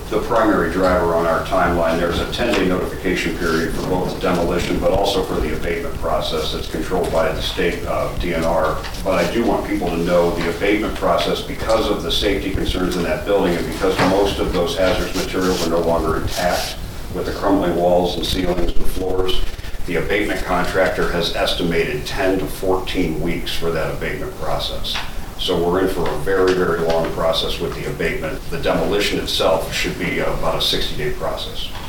the primary driver on our timeline. There's a 10-day notification period for both demolition, but also for the abatement process that's controlled by the state DNR. But I do want people to know the abatement process, because of the safety concerns in that building and because most of those hazardous materials are no longer intact with the crumbling walls and ceilings and floors. The abatement contractor has estimated 10 to 14 weeks for that abatement process. So we're in for a very, very long process with the abatement. The demolition itself should be about a 60-day process.